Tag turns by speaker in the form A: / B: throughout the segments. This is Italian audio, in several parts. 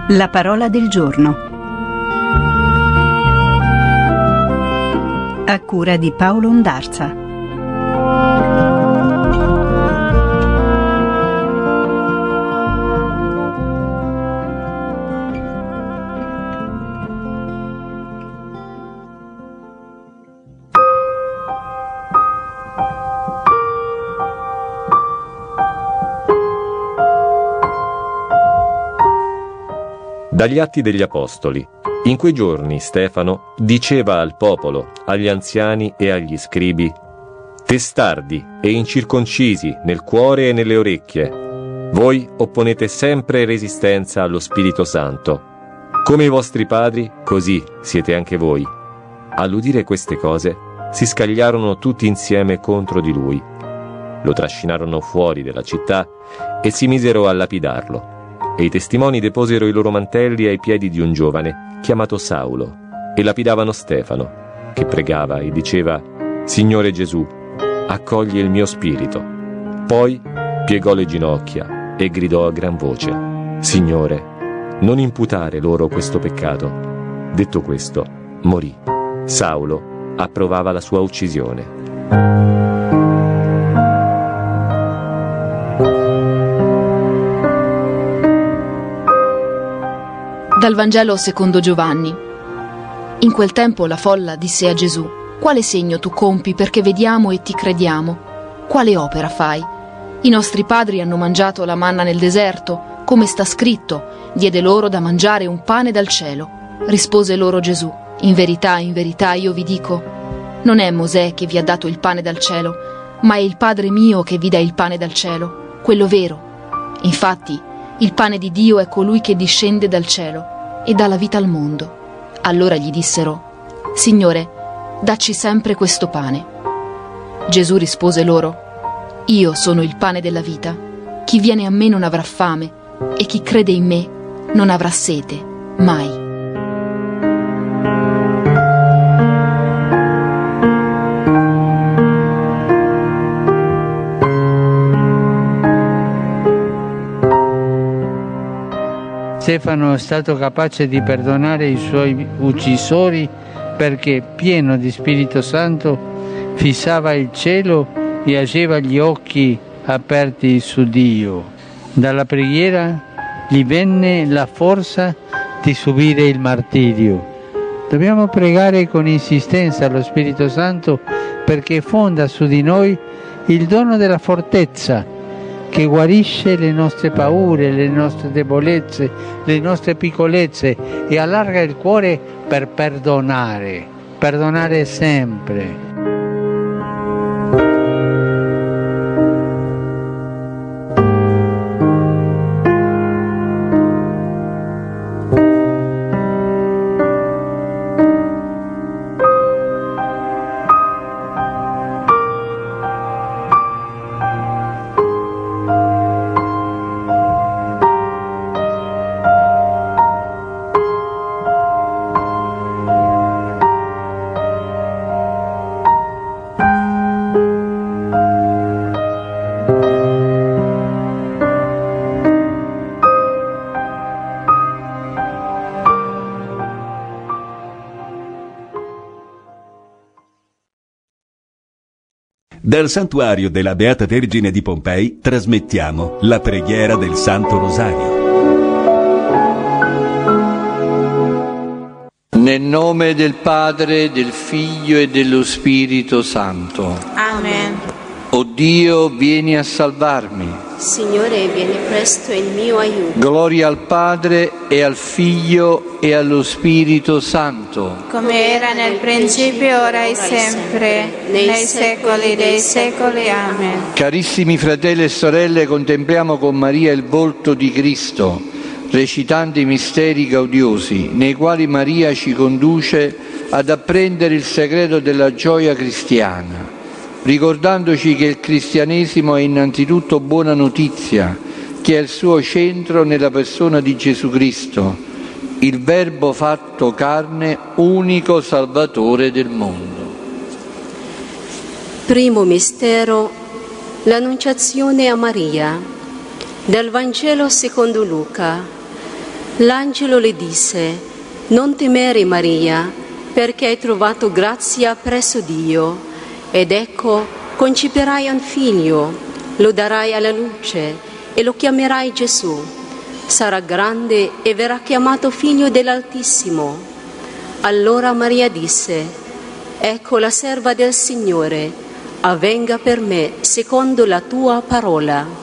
A: La parola del giorno. A cura di Paolo Ondarza.
B: Dagli Atti degli Apostoli. In quei giorni Stefano diceva al popolo, agli anziani e agli scribi: testardi e incirconcisi nel cuore e nelle orecchie, voi opponete sempre resistenza allo Spirito Santo. Come i vostri padri, così siete anche voi. All'udire queste cose, si scagliarono tutti insieme contro di lui. Lo trascinarono fuori della città e si misero a lapidarlo. E i testimoni deposero i loro mantelli ai piedi di un giovane chiamato Saulo e lapidavano Stefano, che pregava e diceva: Signore Gesù, accogli il mio spirito. Poi piegò le ginocchia e gridò a gran voce: Signore, non imputare loro questo peccato. Detto questo, morì. Saulo approvava la sua uccisione.
C: Dal Vangelo secondo Giovanni. In quel tempo la folla disse a Gesù: quale segno tu compi perché vediamo e ti crediamo? Quale opera fai? I nostri padri hanno mangiato la manna nel deserto, come sta scritto: diede loro da mangiare un pane dal cielo. Rispose loro Gesù: in verità io vi dico, non è Mosè che vi ha dato il pane dal cielo, ma è il Padre mio che vi dà il pane dal cielo, quello vero. Infatti il pane di Dio è colui che discende dal cielo e dà la vita al mondo. Allora gli dissero: Signore, dacci sempre questo pane. Gesù rispose loro: io sono il pane della vita. Chi viene a me non avrà fame, e chi crede in me non avrà sete mai.
D: Stefano è stato capace di perdonare i suoi uccisori perché, pieno di Spirito Santo, fissava il cielo e ageva gli occhi aperti su Dio. Dalla preghiera gli venne la forza di subire il martirio. Dobbiamo pregare con insistenza lo Spirito Santo perché fonda su di noi il dono della fortezza, che guarisce le nostre paure, le nostre debolezze, le nostre piccolezze e allarga il cuore per perdonare sempre.
E: Dal santuario della Beata Vergine di Pompei trasmettiamo la preghiera del Santo Rosario.
F: Nel nome del Padre, del Figlio e dello Spirito Santo.
G: Amen.
F: O Dio, vieni a salvarmi.
G: Signore, vieni presto in mio aiuto.
F: Gloria al Padre e al Figlio e allo Spirito Santo.
G: Come era nel principio, ora e sempre, nei secoli dei secoli. Amen.
F: Carissimi fratelli e sorelle, contempliamo con Maria il volto di Cristo, recitando i misteri gaudiosi, nei quali Maria ci conduce ad apprendere il segreto della gioia cristiana, ricordandoci che il cristianesimo è innanzitutto buona notizia, che ha il suo centro nella persona di Gesù Cristo, il Verbo fatto carne, unico Salvatore del mondo.
G: Primo mistero, l'Annunciazione a Maria. Dal Vangelo secondo Luca.
H: L'angelo le disse: non temere, Maria, perché hai trovato grazia presso Dio. Ed ecco, concepirai un figlio, lo darai alla luce e lo chiamerai Gesù. Sarà grande e verrà chiamato figlio dell'Altissimo. Allora Maria disse: ecco la serva del Signore, avvenga per me secondo la tua parola.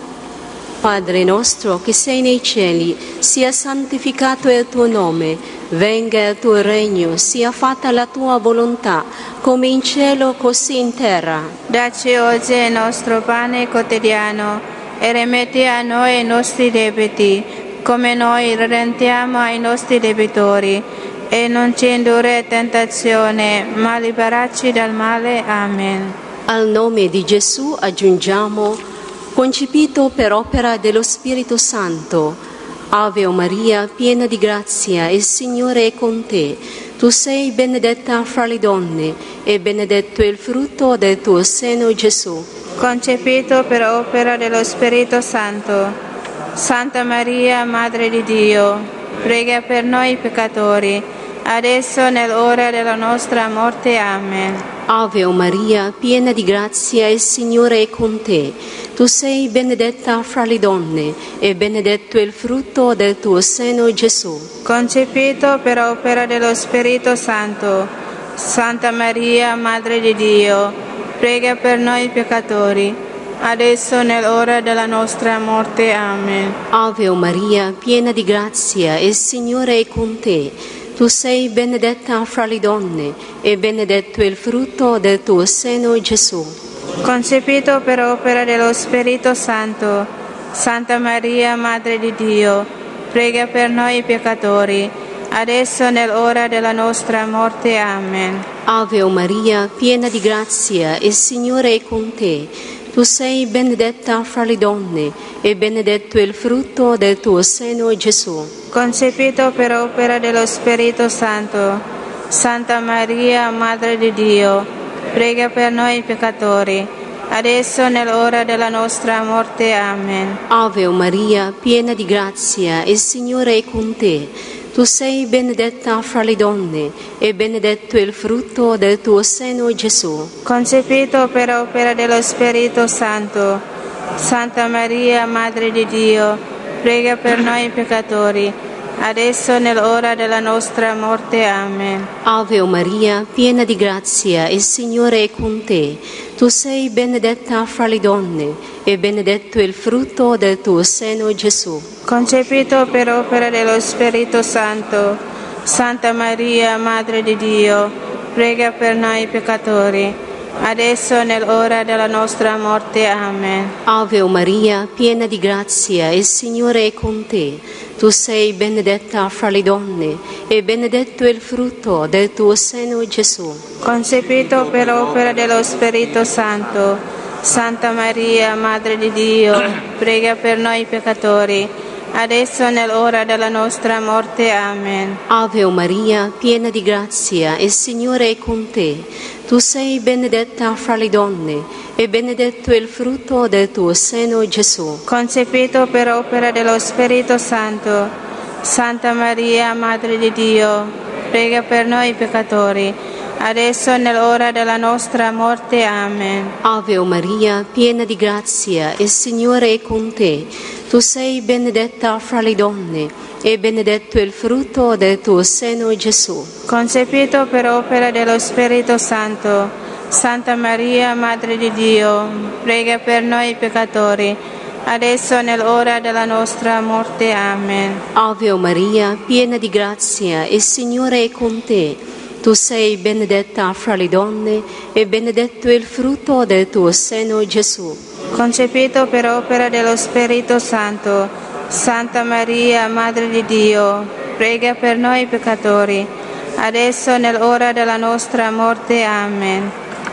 H: Padre nostro che sei nei cieli, sia santificato il tuo nome, venga il tuo regno, sia fatta la tua volontà, come in cielo così in terra.
G: Dacci oggi il nostro pane quotidiano e rimetti a noi i nostri debiti, come noi rimettiamo ai nostri debitori, e non ci indurre in tentazione, ma liberarci dal male. Amen.
H: Al nome di Gesù aggiungiamo: concepito per opera dello Spirito Santo. Ave Maria, piena di grazia, il Signore è con te. Tu sei benedetta fra le donne e benedetto il frutto del tuo seno, Gesù.
G: Concepito per opera dello Spirito Santo. Santa Maria, Madre di Dio, prega per noi peccatori, adesso e nell'ora della nostra morte. Amen.
H: Ave Maria, piena di grazia, il Signore è con te. Tu sei benedetta fra le donne e benedetto il frutto del tuo seno, Gesù.
G: Concepito per opera dello Spirito Santo. Santa Maria, Madre di Dio, prega per noi peccatori, adesso e nell'ora della nostra morte. Amen.
H: Ave Maria, piena di grazia, il Signore è con te. Tu sei benedetta fra le donne e benedetto il frutto del tuo seno, Gesù.
G: Concepito per opera dello Spirito Santo. Santa Maria, Madre di Dio, prega per noi peccatori, adesso e nell'ora della nostra morte. Amen.
H: Ave Maria, piena di grazia, il Signore è con te. Tu sei benedetta fra le donne e benedetto il frutto del tuo seno, Gesù.
G: Concepito per opera dello Spirito Santo. Santa Maria, Madre di Dio, prega per noi peccatori, adesso e nell'ora della nostra morte. Amen.
H: Ave Maria, piena di grazia, il Signore è con te. Tu sei benedetta fra le donne e benedetto il frutto del tuo seno, Gesù.
G: Concepito per opera dello Spirito Santo. Santa Maria, Madre di Dio, prega per noi peccatori, adesso e nell'ora della nostra morte. Amen.
H: Ave Maria, piena di grazia, il Signore è con te. Tu sei benedetta fra le donne e benedetto il frutto del tuo seno, Gesù.
G: Concepito per opera dello Spirito Santo. Santa Maria, Madre di Dio, prega per noi peccatori, adesso e nell'ora della nostra morte. Amen.
H: Ave Maria, piena di grazia, il Signore è con te. Tu sei benedetta fra le donne e benedetto il frutto del tuo seno, Gesù.
G: Concepito per opera dello Spirito Santo. Santa Maria, Madre di Dio, prega per noi peccatori, adesso e nell'ora della nostra morte. Amen.
H: Ave Maria, piena di grazia, il Signore è con te. Tu sei benedetta fra le donne e benedetto il frutto del tuo seno, Gesù.
G: Concepito per opera dello Spirito Santo. Santa Maria, Madre di Dio, prega per noi peccatori, adesso e nell'ora della nostra morte. Amen.
H: Ave Maria, piena di grazia, il Signore è con te. Tu sei benedetta fra le donne e benedetto il frutto del tuo seno, Gesù.
G: Concepito per opera dello Spirito Santo. Santa Maria, Madre di Dio, prega per noi peccatori, adesso e nell'ora della nostra morte. Amen.
H: Ave Maria, piena di grazia, il Signore è con te. Tu sei benedetta fra le donne e benedetto il frutto del tuo seno, Gesù.
G: Concepito per opera dello Spirito Santo. Santa Maria, Madre di Dio, prega per noi peccatori, adesso e nell'ora della nostra morte. Amen.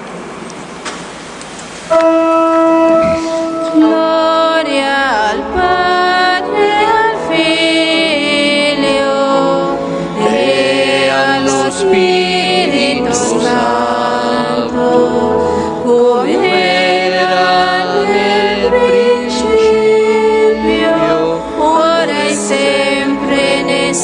G: Gloria al Padre, al Figlio e allo Spirito Santo, come era nel principio, ora e sempre, nei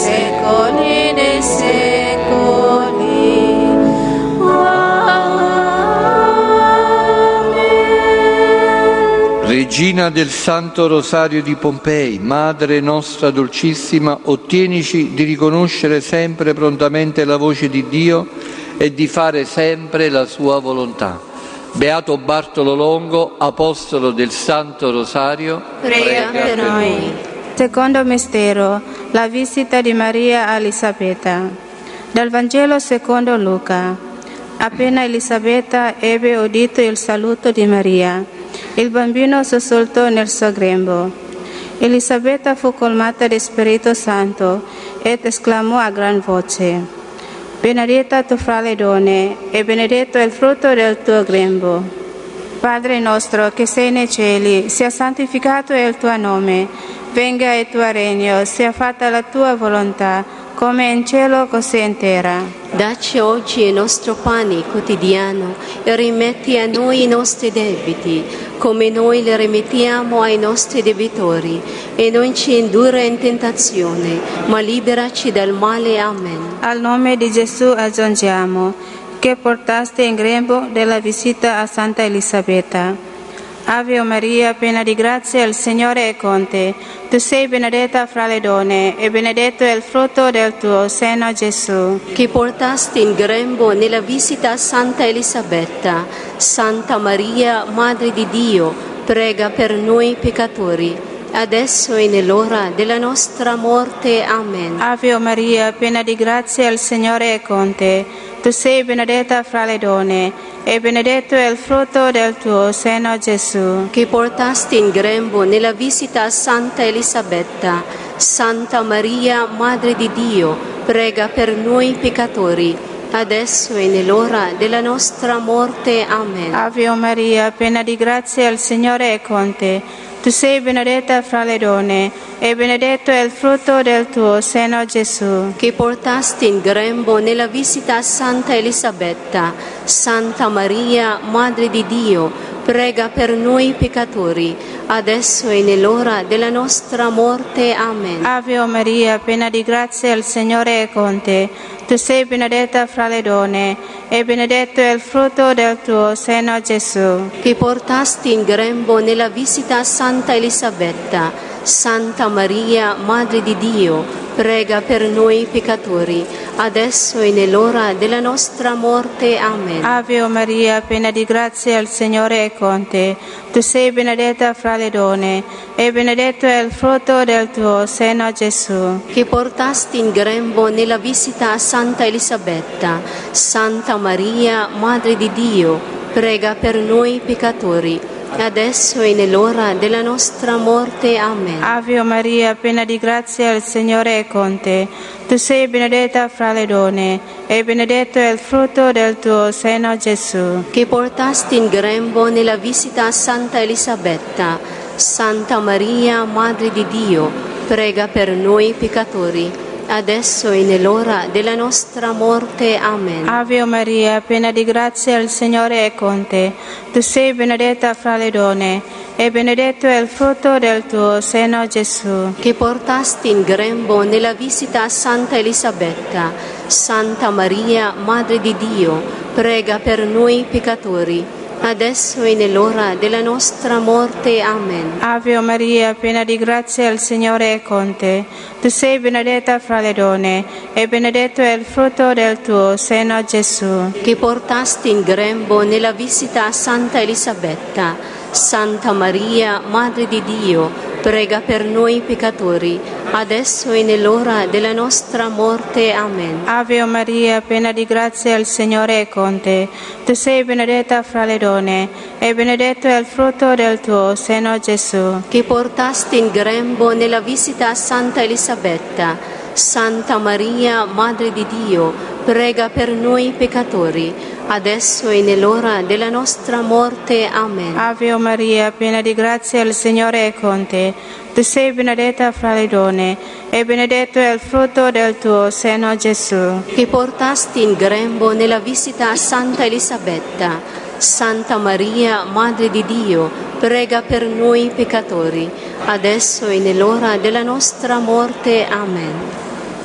F: Regina del Santo Rosario di Pompei, Madre nostra dolcissima, ottienici di riconoscere sempre prontamente la voce di Dio e di fare sempre la sua volontà. Beato Bartolo Longo, Apostolo del Santo Rosario,
G: prega per noi. Secondo mistero, la visita di Maria a Elisabetta. Dal Vangelo secondo Luca. Appena Elisabetta ebbe udito il saluto di Maria, il bambino sussultò nel suo grembo. Elisabetta fu colmata di Spirito Santo ed esclamò a gran voce: Benedetta tu fra le donne e benedetto il frutto del tuo grembo. Padre nostro che sei nei cieli, sia santificato il tuo nome, venga il tuo regno, sia fatta la tua volontà, come in cielo così in terra.
H: Dacci oggi il nostro pane quotidiano e rimetti a noi i nostri debiti, come noi li rimettiamo ai nostri debitori, e non ci indurre in tentazione, ma liberaci dal male. Amen.
G: Al nome di Gesù aggiungiamo, che portaste in grembo della visita a Santa Elisabetta. Ave Maria, piena di grazia, il Signore è con te. Tu sei benedetta fra le donne e benedetto è il frutto del tuo seno, Gesù.
H: Che portaste in grembo nella visita a Santa Elisabetta. Santa Maria, Madre di Dio, prega per noi peccatori, adesso e nell'ora della nostra morte. Amen.
G: Ave Maria, piena di grazia, il Signore è con te. Tu sei benedetta fra le donne e benedetto è il frutto del tuo seno, Gesù.
H: Che portaste in grembo nella visita a Santa Elisabetta. Santa Maria, Madre di Dio, prega per noi peccatori, adesso e nell'ora della nostra morte. Amen.
G: Ave Maria, piena di grazia, il Signore è con te. Tu sei benedetta fra le donne e benedetto è il frutto del tuo seno, Gesù.
H: Che portaste in grembo nella visita a Santa Elisabetta. Santa Maria, Madre di Dio, prega per noi peccatori, adesso e nell'ora della nostra morte. Amen.
G: Ave Maria, piena di grazia, il Signore è con te. Tu sei benedetta fra le donne e benedetto è il frutto del tuo seno, Gesù.
H: Che portaste in grembo nella visita a Santa Elisabetta. Santa Maria, Madre di Dio, prega per noi peccatori, adesso e nell'ora della nostra morte. Amen.
G: Ave Maria, piena di grazia, il Signore è con te. Tu sei benedetta fra le donne e benedetto è il frutto del tuo seno, Gesù.
H: Che portaste in grembo nella visita a Santa Elisabetta. Santa Maria, Madre di Dio, prega per noi peccatori, adesso e nell'ora della nostra morte. Amen.
G: Ave Maria, piena di grazia, il Signore è con te. Tu sei benedetta fra le donne e benedetto è il frutto del tuo seno, Gesù.
H: Che portaste in grembo nella visita a Santa Elisabetta. Santa Maria, Madre di Dio, prega per noi peccatori, adesso e nell'ora della nostra morte. Amen.
G: Ave Maria, piena di grazia, il Signore è con te. Tu sei benedetta fra le donne e benedetto è il frutto del tuo seno, Gesù.
H: Che portaste in grembo nella visita a Santa Elisabetta. Santa Maria, Madre di Dio, prega per noi peccatori, adesso e nell'ora della nostra morte. Amen.
G: Ave Maria, piena di grazia, il Signore è con te. Tu sei benedetta fra le donne e benedetto è il frutto del tuo seno, Gesù.
H: Che portaste in grembo nella visita a Santa Elisabetta. Santa Maria, Madre di Dio, prega per noi peccatori, adesso e nell'ora della nostra morte. Amen.
G: Ave Maria, piena di grazia, il Signore è con te. Tu sei benedetta fra le donne e benedetto è il frutto del tuo seno, Gesù.
H: Che portaste in grembo nella visita a Santa Elisabetta. Santa Maria, Madre di Dio, prega per noi peccatori, adesso e nell'ora della nostra morte. Amen.
G: Ave Maria, piena di grazia, il Signore è con te. Tu sei benedetta fra le donne e benedetto è il frutto del tuo seno, Gesù.
H: Che portaste in grembo nella visita a Santa Elisabetta. Santa Maria, Madre di Dio, prega per noi peccatori, adesso e nell'ora della nostra morte. Amen.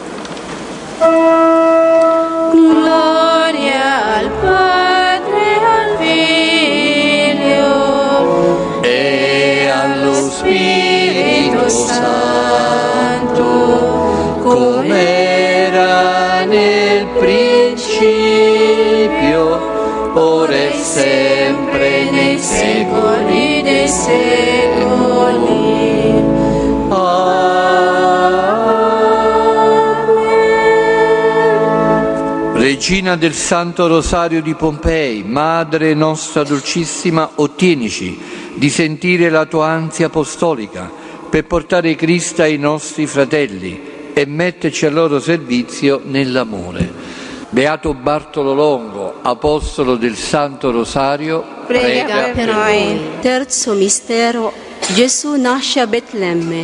G: Gloria al Padre, al Figlio
F: e Spirito Santo, come era nel principio, ora e sempre nei secoli dei secoli. Amen. Regina del Santo Rosario di Pompei, Madre nostra dolcissima, ottienici di sentire la tua ansia apostolica per portare Cristo ai nostri fratelli e metterci al loro servizio nell'amore. Beato Bartolo Longo, apostolo del Santo Rosario,
H: prega per noi. Terzo mistero, Gesù nasce a Betlemme.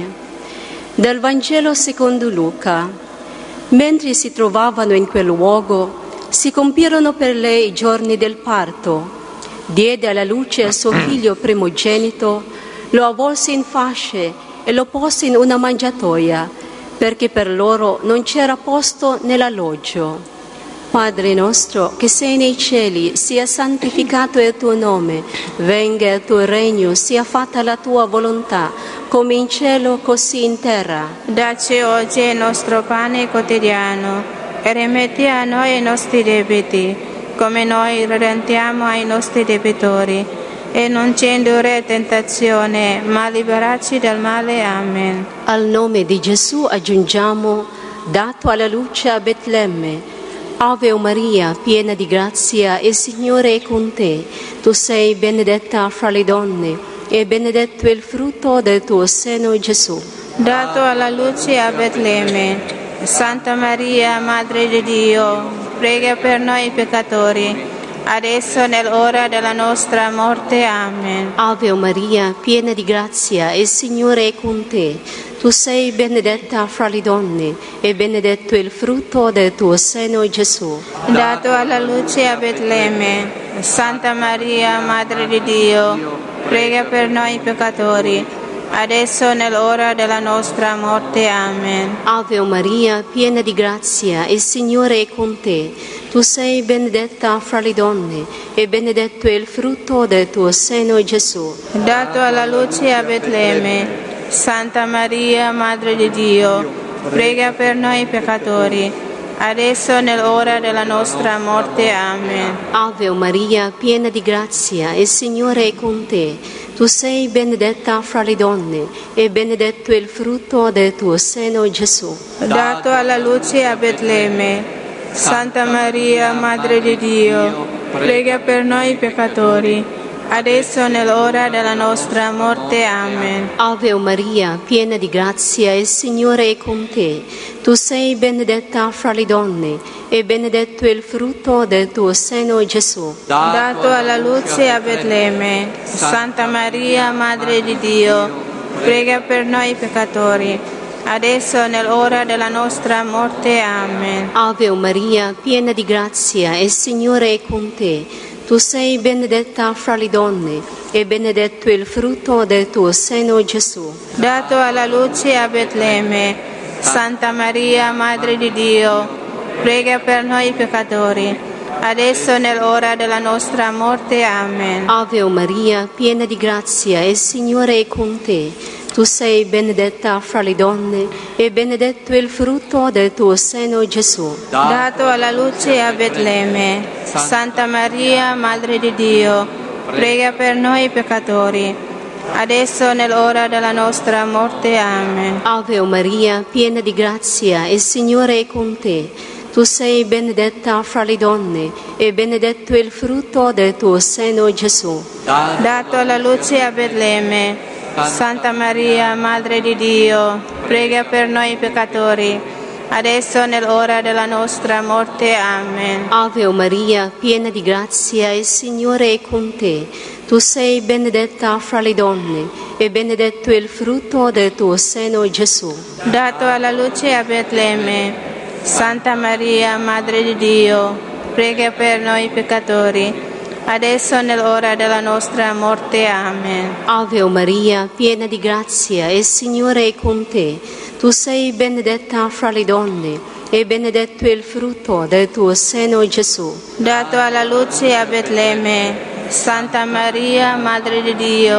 H: Dal Vangelo secondo Luca. Mentre si trovavano in quel luogo, si compirono per lei i giorni del parto. Diede alla luce suo figlio primogenito, lo avvolse in fasce e lo poste in una mangiatoia, perché per loro non c'era posto nell'alloggio. Padre nostro che sei nei cieli, sia santificato il tuo nome, venga il tuo regno, sia fatta la tua volontà, come in cielo così in terra.
G: Dacci oggi il nostro pane quotidiano e rimetti a noi i nostri debiti, come noi rimettiamo ai nostri debitori, e non ci indurre tentazione, ma liberarci dal male. Amen.
H: Al nome di Gesù aggiungiamo, dato alla luce a Betlemme. Ave Maria, piena di grazia, il Signore è con te. Tu sei benedetta fra le donne, e benedetto il frutto del tuo seno, Gesù.
G: Dato alla luce a Betlemme, Santa Maria, Madre di Dio, prega per noi peccatori, adesso e nell'ora della nostra morte. Amen.
H: Ave Maria, piena di grazia, il Signore è con te. Tu sei benedetta fra le donne, e benedetto il frutto del tuo seno, Gesù.
G: Dato alla luce a Betlemme, Santa Maria, Madre di Dio, prega per noi peccatori, adesso e nell'ora della nostra morte. Amen.
H: Ave Maria, piena di grazia, il Signore è con te. Tu sei benedetta fra le donne, e benedetto il frutto del tuo seno, Gesù.
G: Dato alla luce a Betlemme, Santa Maria, Madre di Dio, prega per noi peccatori, adesso e nell'ora della nostra morte. Amen.
H: Ave Maria, piena di grazia, il Signore è con te. Tu sei benedetta fra le donne, e benedetto il frutto del tuo seno, Gesù.
G: Dato alla luce a Betlemme, Santa Maria, Madre di Dio, prega per noi peccatori, adesso e nell'ora della nostra morte. Amen.
H: Ave Maria, piena di grazia, il Signore è con te. Tu sei benedetta fra le donne, e benedetto il frutto del tuo seno, Gesù.
G: Dato alla luce a Betlemme, Santa Maria, Madre di Dio, prega per noi peccatori, adesso e nell'ora della nostra morte. Amen.
H: Ave Maria, piena di grazia, il Signore è con te. Tu sei benedetta fra le donne, e benedetto il frutto del tuo seno, Gesù.
G: Dato alla luce a Betlemme, Santa Maria, Madre di Dio, prega per noi peccatori, adesso e nell'ora della nostra morte. Amen.
H: Ave Maria, piena di grazia, il Signore è con te. Tu sei benedetta fra le donne, e benedetto il frutto del tuo seno, Gesù.
G: Dato alla luce a Betlemme, Santa Maria, Madre di Dio, prega per noi peccatori, adesso e nell'ora della nostra morte. Amen.
H: Ave Maria, piena di grazia, il Signore è con te. Tu sei benedetta fra le donne, e benedetto il frutto del tuo seno, Gesù.
G: Dato alla luce a Betlemme, Santa Maria, Madre di Dio, prega per noi peccatori, adesso e nell'ora della nostra morte. Amen.
H: Ave Maria, piena di grazia, il Signore è con te. Tu sei benedetta fra le donne, e benedetto il frutto del tuo seno, Gesù.
G: Dato alla luce a Betlemme, Santa Maria, Madre di Dio, prega per noi peccatori, adesso e nell'ora della nostra morte. Amen.
H: Ave Maria, piena di grazia, il Signore è con te. Tu sei benedetta fra le donne, e benedetto il frutto del tuo seno, Gesù.
G: Dato alla luce a Betlemme, Santa Maria, Madre di Dio,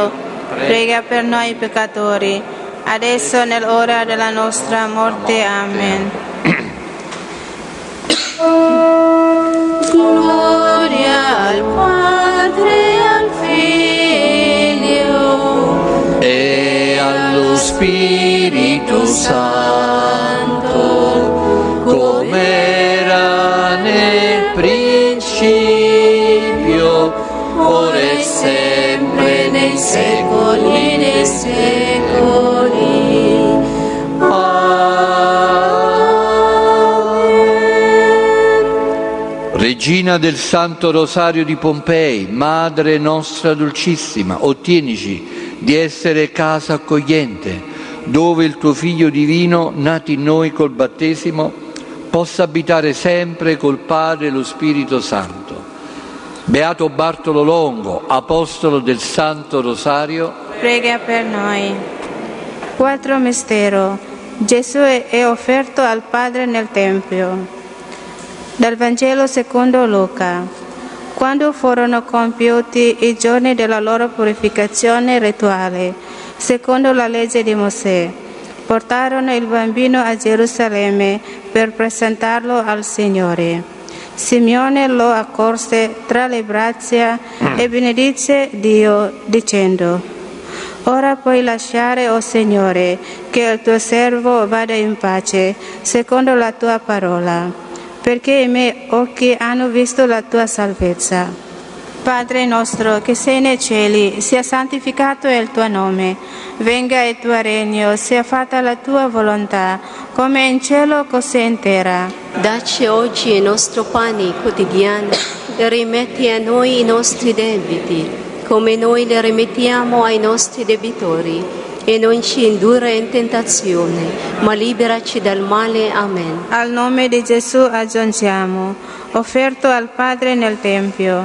G: prega per noi peccatori, adesso nell'ora della nostra morte. Amen. Gloria al Padre, al Figlio
F: e allo Spirito Santo, come era nel principio, ora e sempre, nei secoli dei secoli. Regina del Santo Rosario di Pompei, Madre nostra dolcissima, ottienici di essere casa accogliente, dove il tuo Figlio divino, nato in noi col battesimo, possa abitare sempre col Padre e lo Spirito Santo. Beato Bartolo Longo, apostolo del Santo Rosario,
G: prega per noi. Quarto mistero. Gesù è offerto al Padre nel Tempio. Dal Vangelo secondo Luca. Quando furono compiuti i giorni della loro purificazione rituale, secondo la legge di Mosè, portarono il bambino a Gerusalemme per presentarlo al Signore. Simeone lo accolse tra le braccia e benedice Dio dicendo: Ora puoi lasciare, o Signore, che il tuo servo vada in pace, secondo la tua parola, perché i miei occhi hanno visto la tua salvezza. Padre nostro che sei nei cieli, sia santificato il tuo nome, venga il tuo regno, sia fatta la tua volontà, come in cielo così in terra.
H: Dacci oggi il nostro pane quotidiano e rimetti a noi i nostri debiti, come noi li rimettiamo ai nostri debitori. E non ci indurre in tentazione, ma liberaci dal male. Amen.
G: Al nome di Gesù aggiungiamo, offerto al Padre nel Tempio.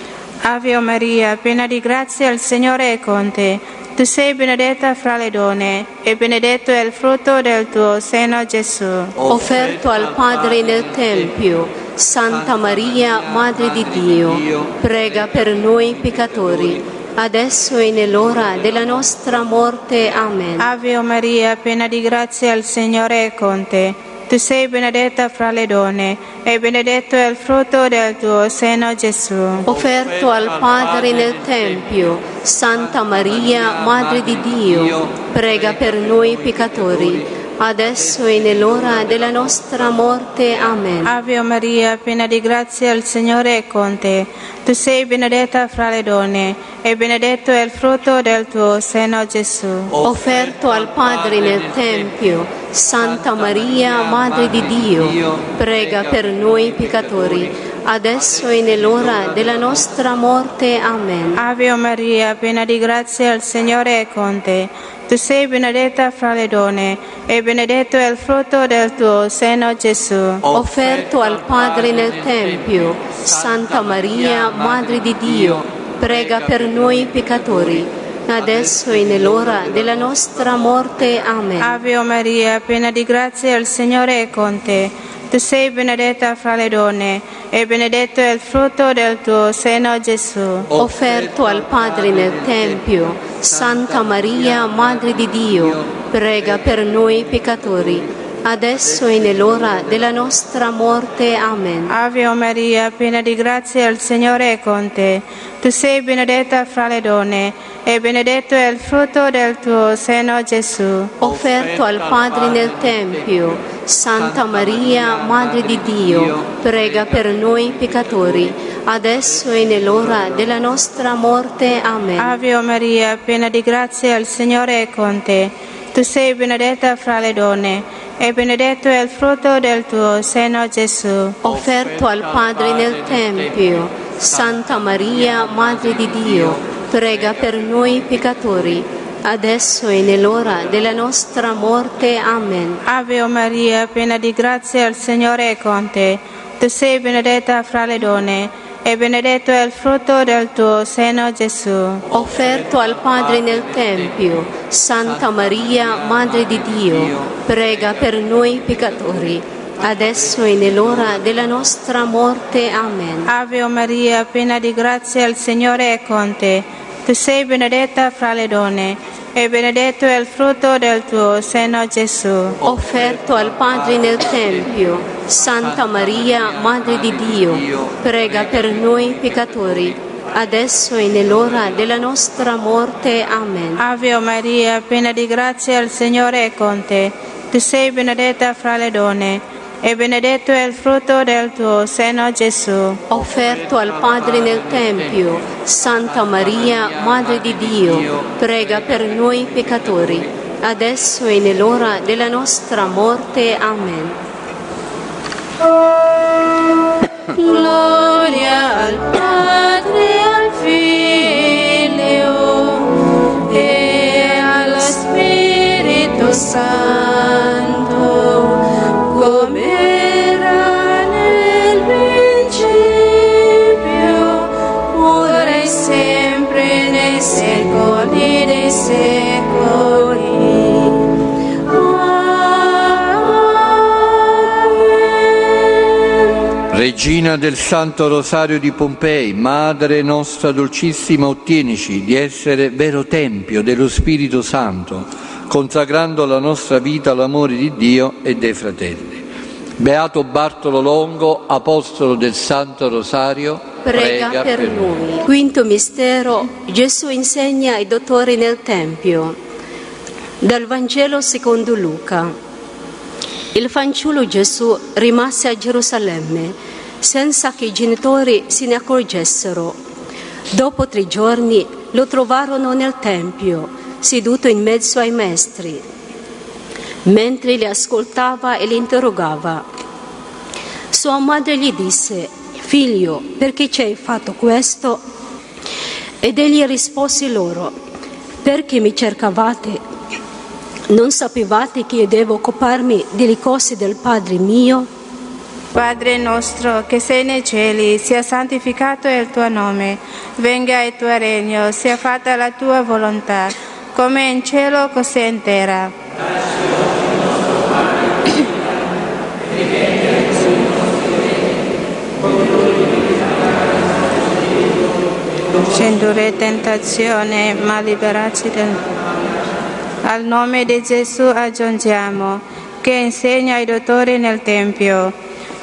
G: Ave Maria, piena di grazia, il Signore è con te. Tu sei benedetta fra le donne, e benedetto è il frutto del tuo seno, Gesù.
H: Offerto al Padre nel Tempio, Santa Maria, Madre di Dio, prega per noi peccatori, adesso e nell'ora della nostra morte. Amen.
G: Ave Maria, piena di grazia, il Signore è con te. Tu sei benedetta fra le donne, e benedetto è il frutto del tuo seno, Gesù.
H: Offerto al Padre nel Tempio, Santa Maria, Madre di Dio, prega per noi peccatori, adesso e nell'ora della nostra morte. Amen.
G: Ave Maria, piena di grazia, il Signore è con te. Tu sei benedetta fra le donne, e benedetto è il frutto del tuo seno, Gesù.
H: Offerto al Padre nel Tempio, Santa Maria, Madre di Dio, prega per noi peccatori, adesso e nell'ora della nostra morte. Amen.
G: Ave Maria, piena di grazia, il Signore è con te. Tu sei benedetta fra le donne, e benedetto è il frutto del tuo seno, Gesù.
H: Offerto al Padre nel Tempio, Santa Maria, Madre di Dio, prega per noi peccatori, adesso e nell'ora della nostra morte. Amen.
G: Ave Maria, piena di grazia, il Signore è con te. Tu sei benedetta fra le donne, e benedetto è il frutto del tuo seno, Gesù.
H: Offerto al Padre nel Tempio, Santa Maria, Madre di Dio, prega per noi peccatori, adesso e nell'ora della nostra morte. Amen.
G: Ave Maria, piena di grazia, il Signore è con te. Tu sei benedetta fra le donne, e benedetto è il frutto del tuo seno, Gesù.
H: Offerto al Padre nel Tempio, Santa Maria, Madre di Dio, prega per noi peccatori, adesso e nell'ora della nostra morte. Amen.
G: Ave Maria, piena di grazia, il Signore è con te. Tu sei benedetta fra le donne, e benedetto è il frutto del tuo seno, Gesù.
H: Offerto al Padre nel Tempio, Santa Maria, Madre di Dio, prega per noi peccatori, adesso e nell'ora della nostra morte. Amen.
G: Ave Maria, piena di grazia, il Signore è con te. Tu sei benedetta fra le donne, e benedetto è il frutto del tuo seno, Gesù.
H: Offerto al Padre nel Tempio, Santa Maria, Madre di Dio, prega per noi peccatori, adesso e nell'ora della nostra morte. Amen.
G: Ave Maria, piena di grazia, il Signore è con te. Tu sei benedetta fra le donne, e benedetto è il frutto del tuo seno, Gesù.
H: Offerto al Padre nel Tempio, Santa Maria, Madre di Dio, prega per noi peccatori, adesso e nell'ora della nostra morte. Amen.
G: Ave Maria, piena di grazia, il Signore è con te. Tu sei benedetta fra le donne, e benedetto è il frutto del tuo seno, Gesù.
H: Offerto al Padre nel Tempio, Santa Maria, Madre di Dio, prega per noi peccatori, adesso e nell'ora della nostra morte. Amen.
G: Gloria al Padre, al Figlio e allo Spirito Santo, come era nel principio, ora e sempre, nei secoli dei secoli.
F: Regina del Santo Rosario di Pompei, Madre nostra dolcissima, ottienici di essere vero Tempio dello Spirito Santo, consacrando la nostra vita all'amore di Dio e dei fratelli. Beato Bartolo Longo, Apostolo del Santo Rosario,
H: prega per noi. Quinto mistero, Gesù insegna ai dottori nel Tempio. Dal Vangelo secondo Luca. Il fanciullo Gesù rimase a Gerusalemme senza che i genitori se ne accorgessero. Dopo 3 giorni lo trovarono nel Tempio, seduto in mezzo ai maestri. Mentre li ascoltava e li interrogava, sua madre gli disse: «Figlio, perché ci hai fatto questo?» Ed egli rispose loro: «Perché mi cercavate? Non sapevate che io devo occuparmi delle cose del Padre mio?»
G: Padre nostro che sei nei cieli, sia santificato il tuo nome, venga il tuo regno, sia fatta la tua volontà, come in cielo così in terra. Scendere tentazione, ma liberaci al nome di Gesù aggiungiamo, che insegna ai dottori nel Tempio.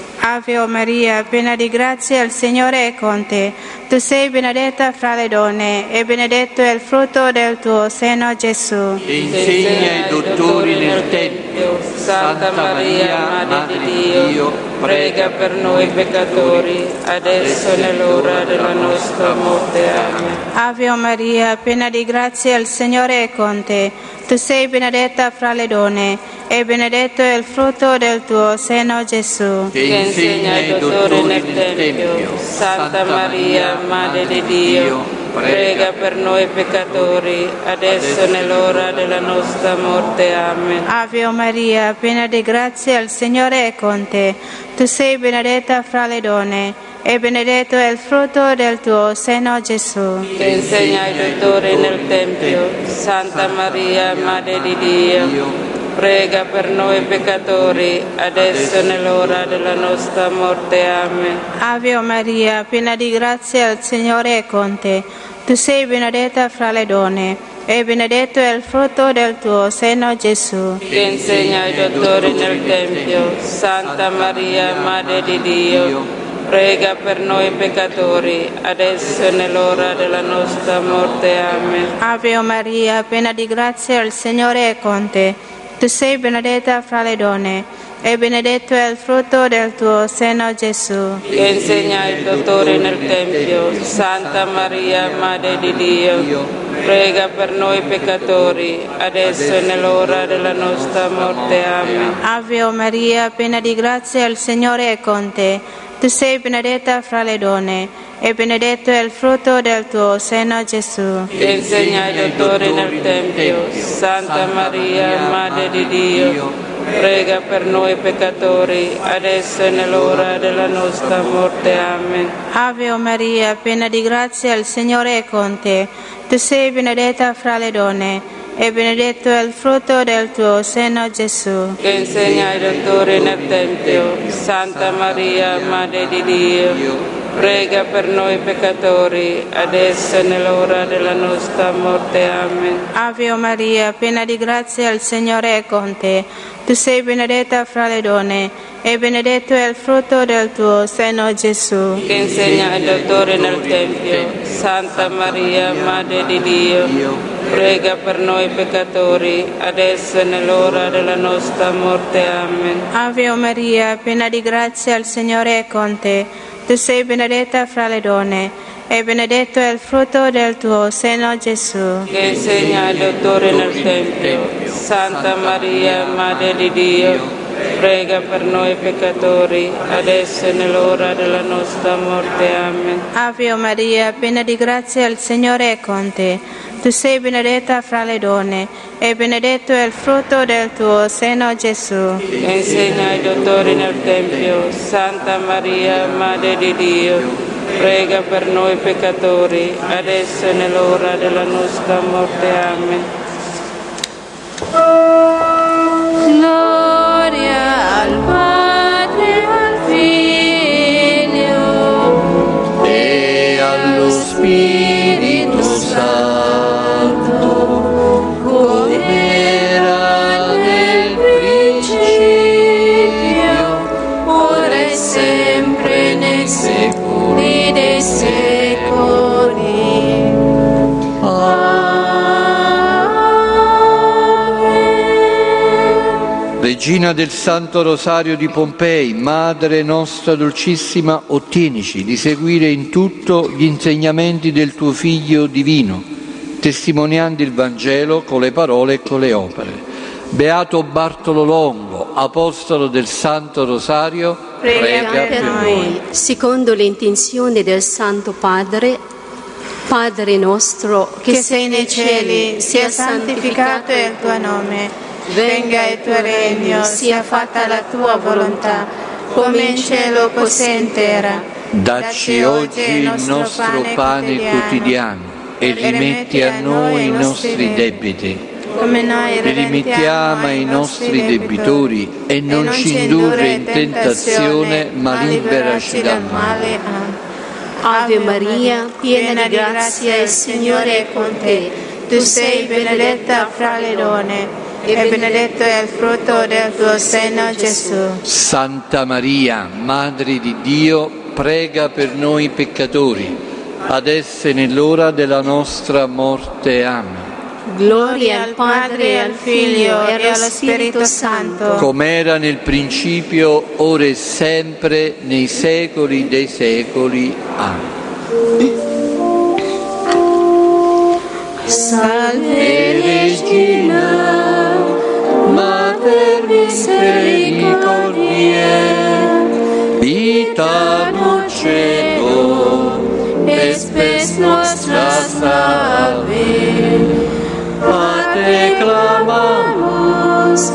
G: Ave Maria, piena di grazia, il Signore è con te. Tu sei benedetta fra le donne, e benedetto è il frutto del tuo seno, Gesù.
F: Che insegna ai dottori nel Tempio, Santa Maria, Madre di Dio,
I: prega per noi peccatori, adesso e nell'ora della nostra morte. Amen.
G: Ave Maria, piena di grazia, il Signore è con te. Tu sei benedetta fra le donne, e benedetto è il frutto del tuo seno, Gesù.
I: Che insegna ai dottori nel Tempio, Santa Maria, Madre di Dio, prega per noi peccatori, adesso e nell'ora della nostra morte. Amen.
G: Ave Maria, piena di grazia, il Signore è con te. Tu sei benedetta fra le donne, e benedetto è il frutto del tuo seno, Gesù.
I: Che insegna ai dottori nel Tempio, Santa Maria, Madre di Dio, prega per noi peccatori, adesso e nell'ora della nostra morte. Amen.
G: Ave Maria, piena di grazia, il Signore è con te. Tu sei benedetta fra le donne, e benedetto è il frutto del tuo seno, Gesù.
I: Che insegna ai dottori nel Tempio, Santa Maria, Madre di Dio, prega per noi peccatori, adesso e nell'ora della nostra morte. Amen.
G: Ave Maria, piena di grazia, il Signore è con te. Tu sei benedetta fra le donne, e benedetto è il frutto del tuo seno, Gesù.
I: Che insegna ai dottori nel Tempio, Santa Maria, Madre di Dio, prega per noi peccatori, adesso e nell'ora della nostra morte. Amen.
G: Ave Maria, piena di grazia, il Signore è con te. Tu sei benedetta fra le donne, e benedetto è il frutto del tuo seno, Gesù.
I: Che insegna ai dottori nel Tempio, Santa Maria, Madre di Dio, prega per noi peccatori, adesso e nell'ora della nostra morte. Amen.
G: Ave Maria, piena di grazia, il Signore è con te. Tu sei benedetta fra le donne, e benedetto è il frutto del tuo seno, Gesù.
I: Che insegna ai dottori nel Tempio, Santa Maria, Madre di Dio, prega per noi peccatori, adesso e nell'ora della nostra morte. Amen.
G: Ave Maria, piena di grazia, il Signore è con te. Tu sei benedetta fra le donne, e benedetto è il frutto del tuo seno, Gesù.
I: Che insegna ai dottori nel Tempio, Santa Maria, Madre di Dio, prega per noi peccatori, adesso e nell'ora della nostra morte. Amen.
G: Ave Maria, piena di grazia, il Signore è con te. Tu sei benedetta fra le donne, e benedetto è il frutto del tuo seno, Gesù.
I: Che insegna ai dottori nel Tempio, Santa Maria, Madre di Dio, prega per noi peccatori, adesso e nell'ora della nostra morte. Amen.
G: Ave Maria, piena di grazia, il Signore è con te. Tu sei benedetta fra le donne, e benedetto è il frutto del tuo seno, Gesù.
I: Che insegna ai dottori nel Tempio, Santa Maria, Madre di Dio, prega per noi peccatori, adesso e nell'ora della nostra morte. Amen.
G: Gloria al Padre, al Figlio
F: e allo Spirito Santo, come era nel principio, ora e sempre, nei secoli dei secoli. Regina del Santo Rosario di Pompei, Madre nostra dolcissima, ottienici di seguire in tutto gli insegnamenti del tuo Figlio divino, testimoniando il Vangelo con le parole e con le opere. Beato Bartolo Longo, Apostolo del Santo Rosario,
H: prega per noi. Secondo l'intenzione del Santo Padre, Padre nostro
G: che sei nei cieli, sia santificato il tuo nome. Venga il tuo regno, sia fatta la tua volontà, come in cielo così in terra.
F: Dacci oggi il nostro pane quotidiano e rimetti a noi i nostri debiti,
G: come noi
F: rimettiamo ai nostri debitori, e non ci indurre in tentazione, ma liberaci dal male.
H: Ave Maria, piena di grazia, il Signore è con te.
G: Tu sei benedetta fra le donne, e benedetto è il frutto del tuo seno, Gesù.
F: Santa Maria, Madre di Dio, prega per noi peccatori, adesso e nell'ora della nostra morte. Amen.
H: Gloria al Padre, e al Figlio e allo Spirito Santo,
F: come era nel principio, ora e sempre, nei secoli dei secoli. Amen.
G: Salve Regina, Mater misericordiae,
F: vita nocebo,
G: e spes nostra salve.
F: a te clamamus,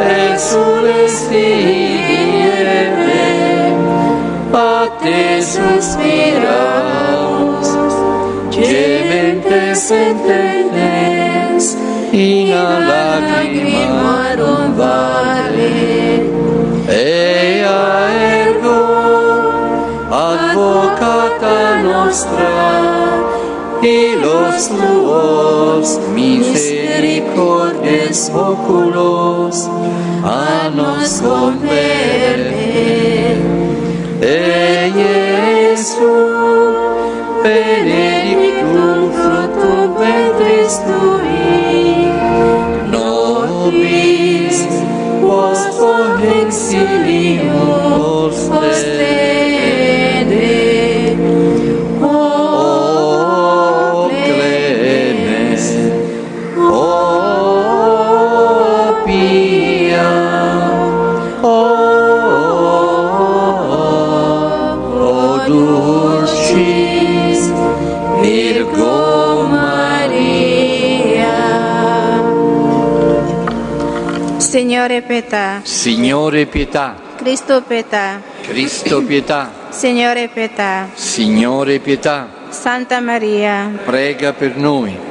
F: exsulestiere, a te suspiramus, gementes sentences, in lacrimarum vale. Ea ergo, advocata nostra, y los tuos misericordias oculos a nos converte. E Jesús, benedictum fructum ventris tui, nobis post exilium ostende. O clemens, o pia, o dulcis Virgo Maria.
G: Signore pietà,
F: Signore pietà,
G: Cristo pietà,
F: Cristo pietà,
G: Signore pietà,
F: Signore pietà,
G: Santa Maria,
F: prega per noi.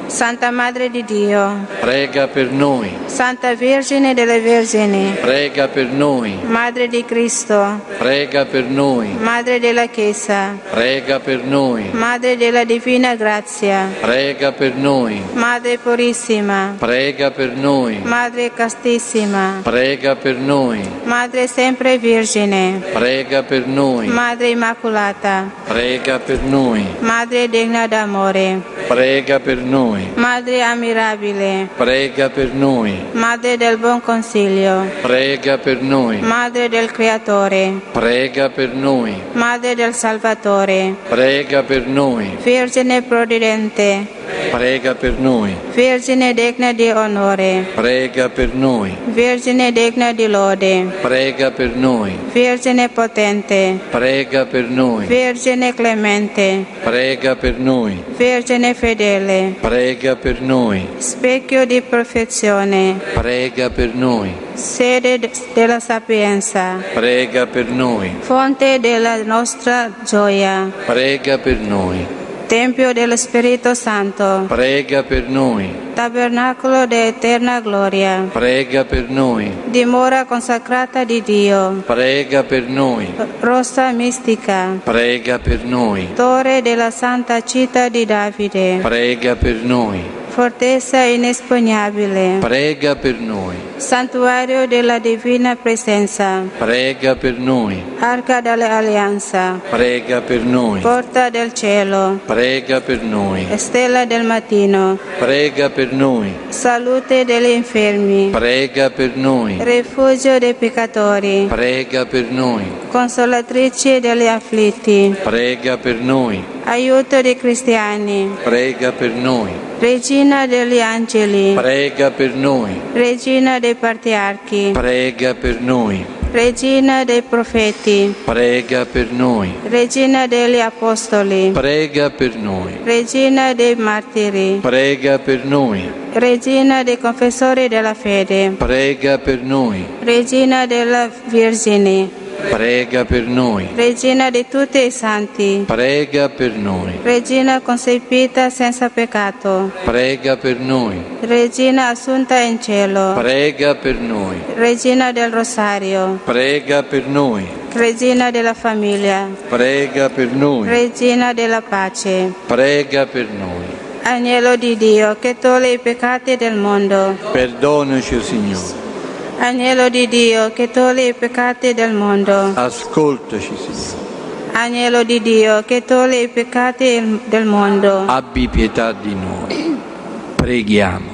G: Santa Madre di Dio,
F: prega per noi.
G: Santa Vergine delle Vergini,
F: Prega per noi.
G: Madre di Cristo,
F: Prega per noi.
G: Madre della Chiesa,
F: Prega per noi.
G: Madre della Divina Grazia,
F: Prega per noi.
G: Madre Purissima,
F: Prega per noi.
G: Madre Castissima,
F: Prega per noi.
G: Madre Sempre Vergine,
F: Prega per noi.
G: Madre Immacolata,
F: Prega per noi.
G: Madre degna d'amore,
F: Prega per noi.
G: Madre ammirabile,
F: Prega per noi.
G: Madre del buon consiglio,
F: Prega per noi.
G: Madre del Creatore,
F: Prega per noi.
G: Madre del Salvatore,
F: Prega per noi.
G: Vergine provvidente,
F: Prega per noi.
G: Vergine degna di onore,
F: Prega per noi.
G: Vergine degna di lode,
F: Prega per noi.
G: Vergine potente,
F: Prega per noi.
G: Vergine clemente,
F: Prega per noi.
G: Vergine fedele,
F: Prega per noi.
G: specchio di perfezione,
F: Prega per noi.
G: sede della sapienza,
F: Prega per noi.
G: fonte della nostra gioia,
F: Prega per noi.
G: Tempio dello Spirito Santo,
F: Prega per noi.
G: tabernacolo d'eterna gloria,
F: Prega per noi.
G: dimora consacrata di Dio,
F: Prega per noi.
G: rossa mistica,
F: Prega per noi.
G: torre della santa città di Davide,
F: Prega per noi.
G: fortezza inespugnabile,
F: Prega per noi.
G: santuario della divina presenza,
F: Prega per noi.
G: arca dell'alleanza,
F: Prega per noi.
G: porta del cielo,
F: Prega per noi.
G: stella del mattino,
F: Prega per noi.
G: salute degli infermi,
F: Prega per noi.
G: rifugio dei peccatori,
F: Prega per noi.
G: consolatrice degli afflitti,
F: Prega per noi.
G: aiuto dei cristiani,
F: Prega per noi.
G: regina degli angeli,
F: Prega per noi.
G: regina dei patriarchi,
F: Prega per noi.
G: regina dei profeti,
F: Prega per noi.
G: regina degli apostoli,
F: Prega per noi.
G: regina dei martiri,
F: Prega per noi.
G: regina dei confessori della fede,
F: Prega per noi.
G: regina della Vergine,
F: Prega per noi.
G: regina di tutti i santi,
F: Prega per noi.
G: regina concepita senza peccato,
F: Prega per noi.
G: regina assunta in cielo,
F: Prega per noi.
G: regina del rosario,
F: Prega per noi.
G: regina della famiglia,
F: Prega per noi.
G: regina della pace,
F: Prega per noi.
G: agnello di Dio che toglie i peccati del mondo,
F: Perdonaci, o Signore.
G: agnello di Dio che toglie i peccati del mondo,
F: Ascoltaci, Signore.
G: agnello di Dio che toglie i peccati del mondo,
F: Abbi pietà di noi. Preghiamo.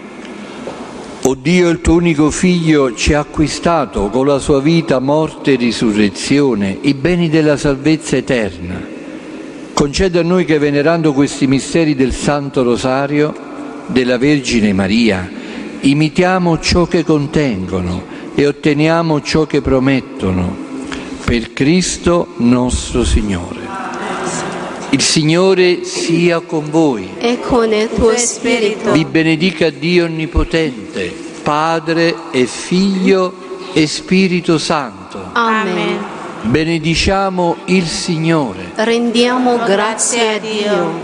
F: O Dio, il tuo unico Figlio ci ha acquistato con la sua vita, morte e risurrezione i beni della salvezza eterna. Concede a noi che, venerando questi misteri del Santo Rosario, della Vergine Maria, imitiamo ciò che contengono e otteniamo ciò che promettono. Per Cristo nostro Signore. Il Signore sia con voi.
H: E con il tuo spirito.
F: Vi benedica Dio Onnipotente, Padre e Figlio e Spirito Santo.
H: Amen.
F: Benediciamo il Signore.
H: Rendiamo grazie a Dio.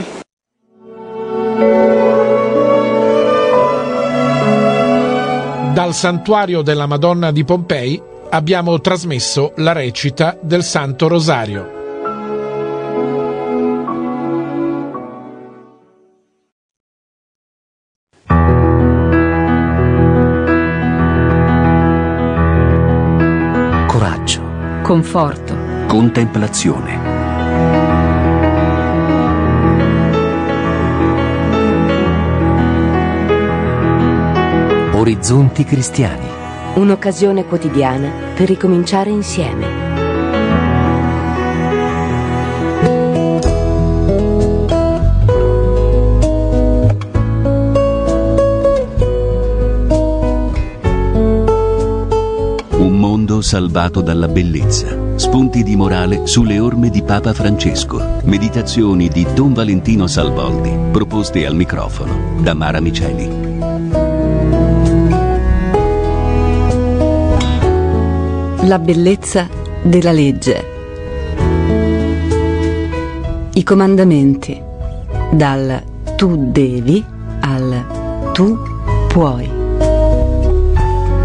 J: Dal santuario della Madonna di Pompei abbiamo trasmesso la recita del Santo Rosario.
A: Coraggio, conforto,
E: Contemplazione. Orizzonti cristiani.
K: Un'occasione quotidiana per ricominciare insieme.
E: Un mondo salvato dalla bellezza. Spunti di morale sulle orme di Papa Francesco. Meditazioni di Don Valentino Salvoldi, proposte al microfono da Mara Miceli.
K: La bellezza della legge. I comandamenti dal tu devi al tu puoi.